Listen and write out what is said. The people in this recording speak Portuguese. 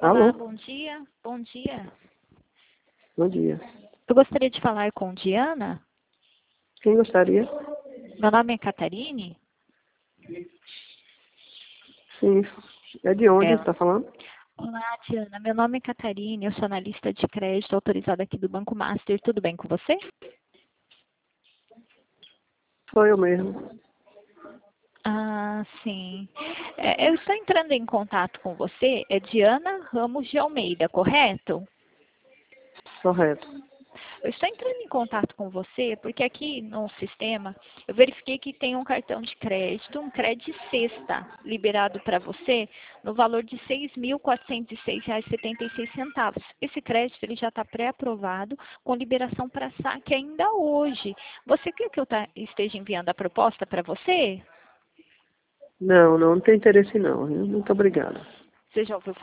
Olá, Alô? bom dia. Bom dia. Bom dia. Eu gostaria de falar com Diana. Quem gostaria? Meu nome é Catarine. Sim. É de onde É. você está falando? Olá, Diana. Meu nome é Catarine. Eu sou analista de crédito autorizada aqui do Banco Master. Tudo bem com você? Sou eu mesmo. Ah, sim. Eu estou entrando em contato com você. É Diana Ramos de Almeida, correto? Correto. Eu estou entrando em contato com você porque aqui no sistema eu verifiquei que tem um cartão de crédito, um crédito sexta, liberado para você no valor de R$ 6.406,76. Esse crédito ele já está pré-aprovado com liberação para saque ainda hoje. Você quer que eu esteja enviando a proposta para você? Não tem interesse não, viu? Muito obrigada. Você já ouviu